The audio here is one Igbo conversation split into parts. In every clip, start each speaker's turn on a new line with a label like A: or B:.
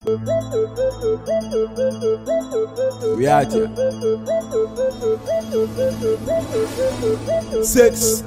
A: We out here. 6.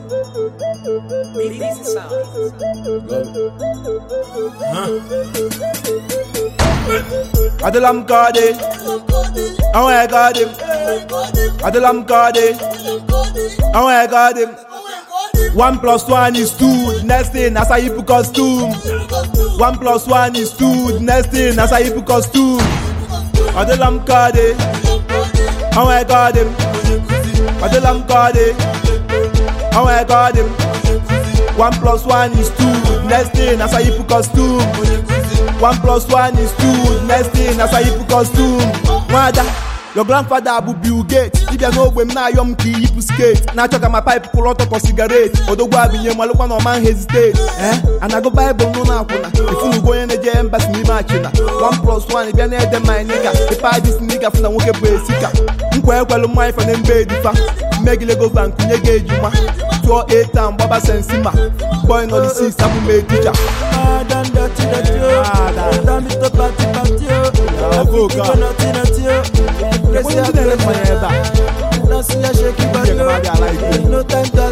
A: Adelam Kade, oh I got him. Adelam Kade, oh I got him. 1 + 1 is 2. Next thing, as I put costume. 1 + 1 is 2. Next thing, as I put costume. Adelam Kade, oh I got him. Adelam Kade, oh I got him. 1 + 1 is 2. Next thing, as I put costume. 1 + 1 is 2. Next thing, as I put costume. Mother, your grandfather Abu Bill Gates. If you know when now you key you skate. Now check my pipe pull out of a cigarette. Odogo abinye malupa no man hesitate. And I go Bible no na kuna. If you go in the jam bas ni machina. 1 + 1 if you need them my nigga. If I this nigga from the woke sika. Nkwa kwalo my for them baby fa. Megile go bank kunye gejuma. 208 and baba sensima. Boy no the 6 abu me teacher.
B: Dan dirty dirty. Dan Mr. Party Party.
A: Go go.
B: No time to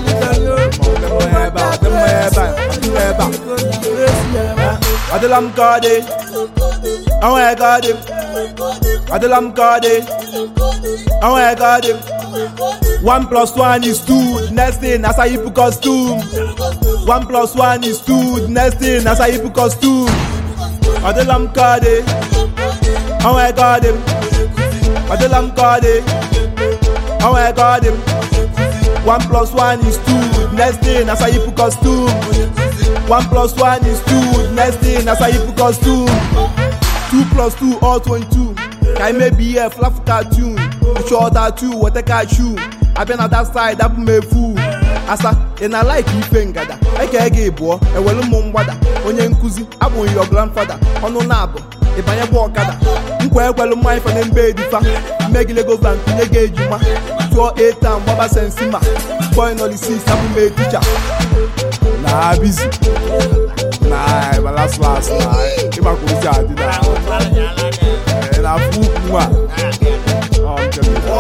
A: Adelam Kade, oh I got him. Adelam Kade, oh I got him. 1 + 1 is 2. Next thing, as I put costume. 1 + 1 is 2. Next thing, as I put costume. Adelam Kade, oh I got him. Adelam Kade, oh I got him. 1 + 1 is 2. Next thing, as I put costume. 1 + 1 is 2. Next thing, as I put costume. 2 + 2 all 22. Can maybe a fluff cartoon. Short tattoo, what a cartoon. I've been on that side, that me fool. Asa, and I like you fingada. I can't get boy, and well, Mumbada. On your cousin, I'm your grandfather. On no nabo. If I am walkada. Nkwa kwalo my for them baby fa. Megile go bank kunye gejuma. 208 and baba sensima. Boy no the 6 abu me teacher. Nah busy. Nah, but last nah. If I go judge that. And I fool moi. Oh, I'm telling you.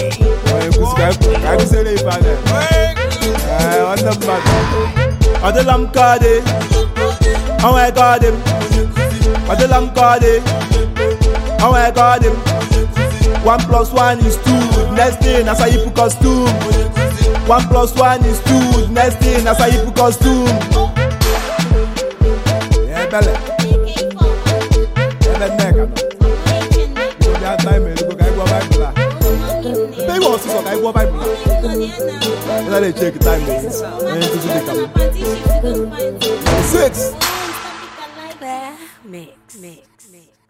A: I be say if I there. On the back. Adelam Kade, oh I got him. Adelam Kade, oh I got him. 1 + 1 is 2. Next thing, as I put costume. 1 + 1 is 2. Next thing, as I put costume. Yeah, Bella. Yeah, neck. You go that time, you go go Bible. They want to go Bible. Let me check time. 6.
C: Mix.